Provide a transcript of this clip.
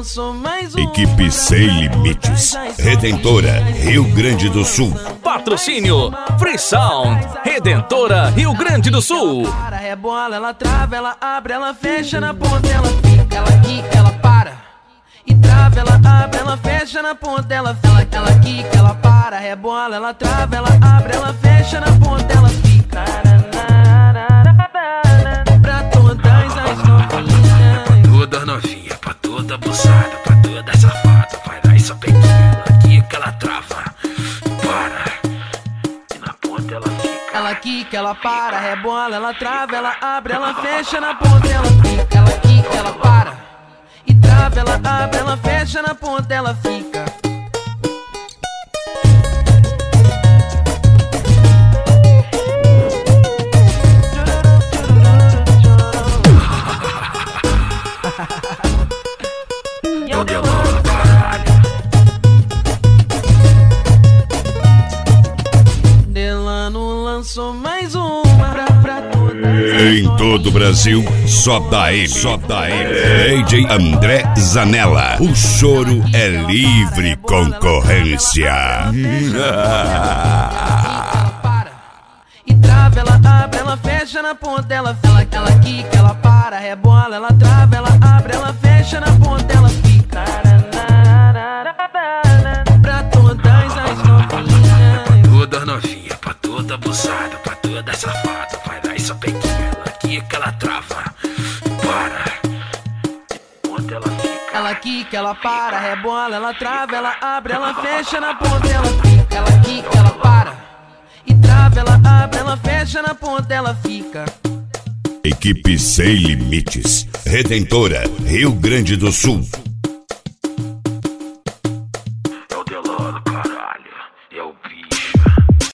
lançou mais um. Equipe Sem Limites, Redentora, Rio Grande do Sul. Patrocínio Free Sound, Redentora, Rio Grande do Sul. Para, rebola, ela trava, ela abre, ela fecha na ponta, ela fica, ela quica, ela para. E trava, ela abre, ela fecha na ponta, ela quica, ela para, rebola, ela trava, ela abre, ela fecha na ponta, ela fica. Pra todas as novinhas, Toda novinha, pra toda abusada, pra toda safada, vai lá e só pequena, aqui que ela trava, para, e na ponta ela fica. ela quica, ela para, rebola, ela trava, ela abre, ela fecha na ponta, ela fica, ela quica, ela para. E trava, ela abre, ela fecha na ponta, ela fica. Delano lançou mais uma pra todas. Em todo o Brasil, só dá ele, DJ André Zanella. O choro é livre concorrência. Ela para. E trava, ela abre, ela fecha na ponta, ela quica, ela para, rebola, ela trava, ela abre, ela fecha na ponta, ela fica. Pra todas as novinhas, Toda novinha, pra toda abusada, pra toda safada, vai lá e só pequena, aqui que ela trava, para, onde ela fica. ela quica, ela para, rebola, ela trava, ela abre, ela fecha na ponta, ela fica, ela quica, ela para. E trava, ela abre, ela fecha na ponta, ela fica. Equipe Sem Limites, Redentora, Rio Grande do Sul.